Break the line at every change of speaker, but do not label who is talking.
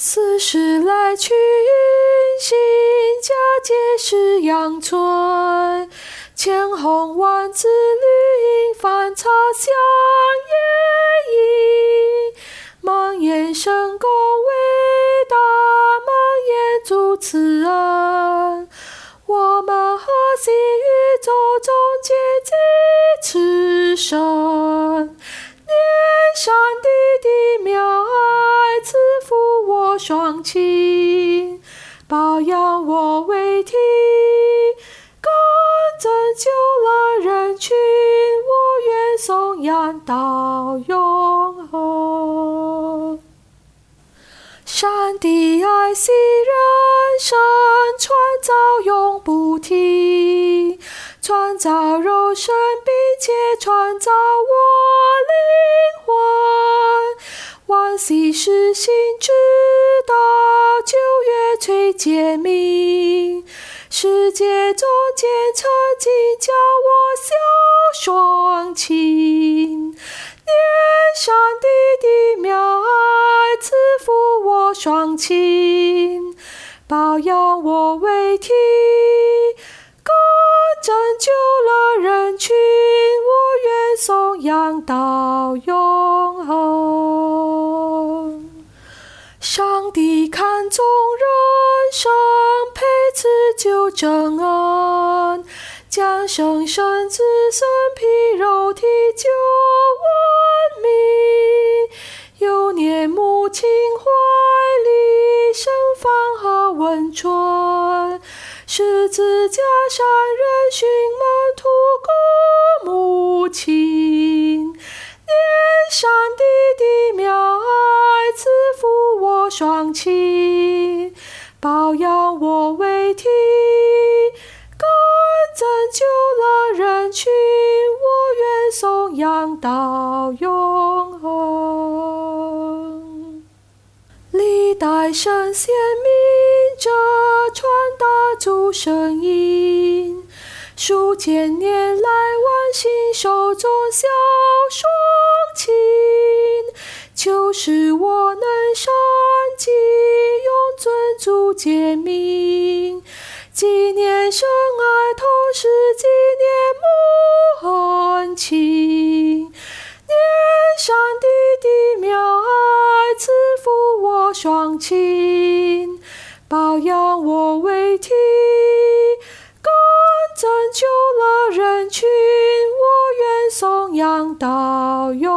四时来去行，佳节是阳春。千红万紫绿映，繁草香叶映。忙言圣公伟大，忙言主慈恩。我们和喜宇宙中接济此生。念上帝的妙爱，赐福我双亲，保养我为体，更拯救了人群。我愿颂扬到永恒。上帝爱惜人生，创造永不停，创造肉身，并且创造我灵魂。往昔世行之道，旧约垂诫命，世界中间曾经叫我小双亲。念上帝的妙爱，赐福我双亲，保养我为体，更拯救了人群。我愿颂扬到永恒。上帝看重人生，配赐救真恩，将生生子孙披肉体救文明。又念母亲怀里盛放和温存，十字架上人寻门徒歌母亲。念上帝的妙爱，赐福我双亲，保养我为体，更拯救了人群。我愿颂扬到永恒。历代圣贤明者，传达主声音，数千年来万姓手中小双亲，求使我能谨记，永遵主诫命，纪念深爱，同时纪念母恩情。念上帝的妙爱，赐福我双亲，保养我为体，更拯救了人群。我愿颂扬到永